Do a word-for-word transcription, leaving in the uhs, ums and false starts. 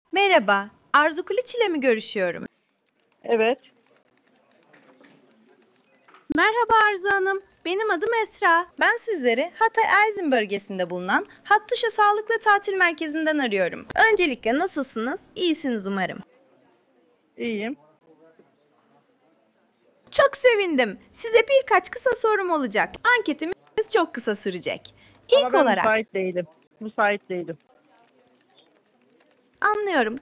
Merhaba, Arzu Kılıç ile mi görüşüyorum? Evet. Merhaba Arzu Hanım, benim adım Esra. Ben sizleri Hatay Erzin bölgesinde bulunan Hattuşa Sağlıklı Tatil Merkezi'nden arıyorum. Öncelikle nasılsınız? İyisiniz umarım. İyiyim. Çok sevindim. Size birkaç kısa sorum olacak. Anketimiz çok kısa sürecek. Ama İlk ben olarak, müsait değilim. Müsait değilim. anlıyorum.